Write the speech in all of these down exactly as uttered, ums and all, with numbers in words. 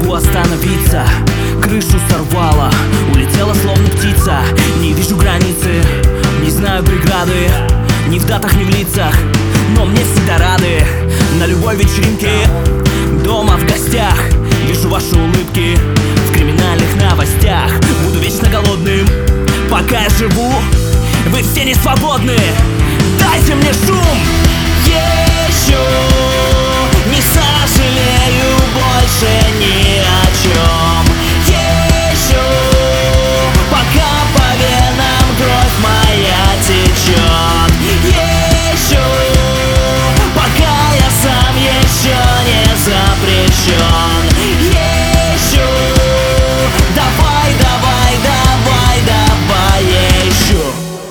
могу остановиться. Крышу сорвала, улетела словно птица. Не вижу границы, не знаю преграды, ни в датах, ни в лицах, но мне всегда рады. На любой вечеринке, дома, в гостях, вижу ваши улыбки в криминальных новостях. Буду вечно голодным, пока я живу. Вы все не свободны, дайте мне шум. Еще не сожалею больше ни о чем. Еще пока по венам кровь моя течет. Еще пока я сам еще не запрещен. Еще давай, давай, давай, давай еще.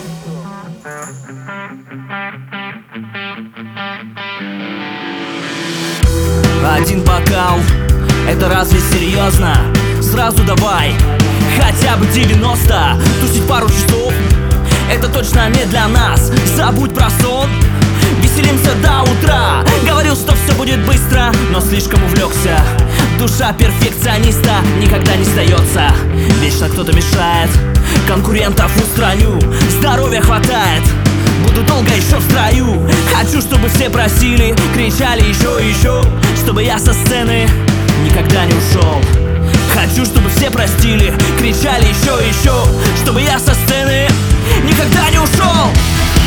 Один бокал, это разве серьезно? Сразу давай, хотя бы девяносто. Тусить пару часов, это точно не для нас. Забудь про сон, веселимся до утра. Говорил, что все будет быстро, но слишком увлекся. Душа перфекциониста никогда не сдается. Вечно кто-то мешает, конкурентов устраню. Здоровья хватает, буду долго еще в строю. Хочу, чтобы все просили, кричали еще и еще, чтобы я со сцены никогда не ушел. Хочу, чтобы все простили, кричали еще и еще, чтобы я со сцены никогда не ушел.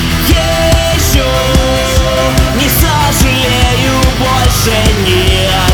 Еще не сожалею больше ни о